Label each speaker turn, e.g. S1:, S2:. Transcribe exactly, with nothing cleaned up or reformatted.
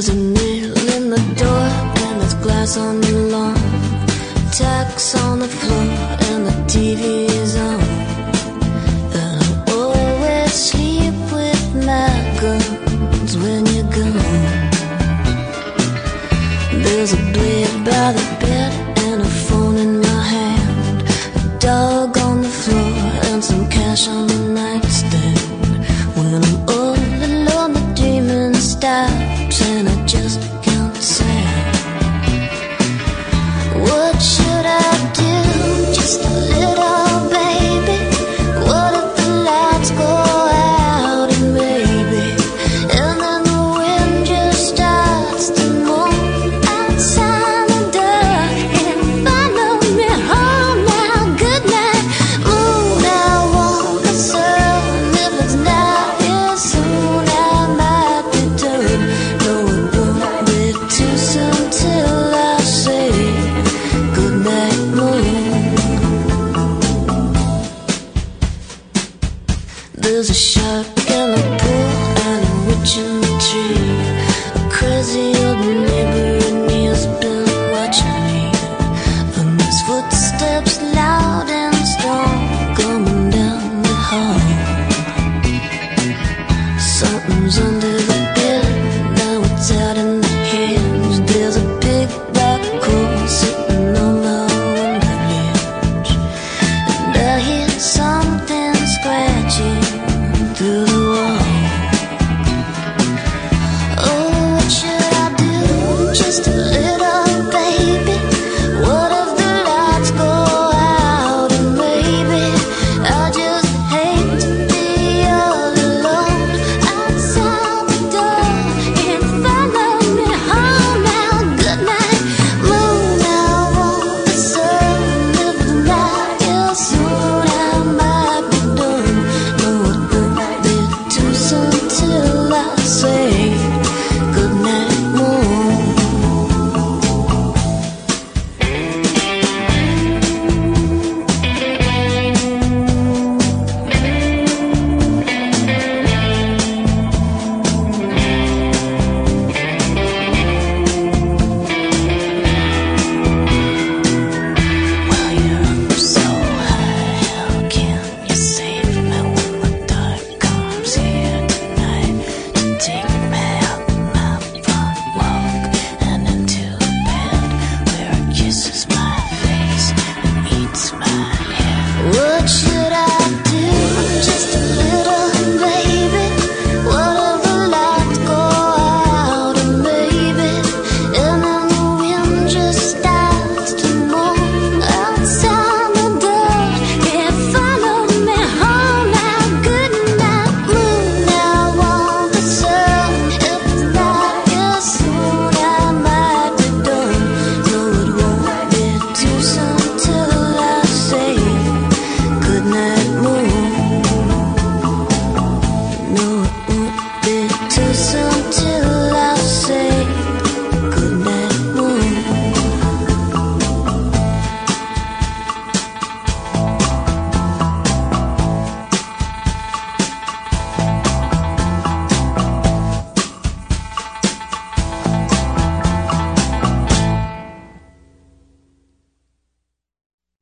S1: There's a nail in the door and there's glass on the lawn, tacks on the floor and the T V is on. And I always sleep with my guns when you're gone. There's a blade by the bed and a phone in my hand, a dog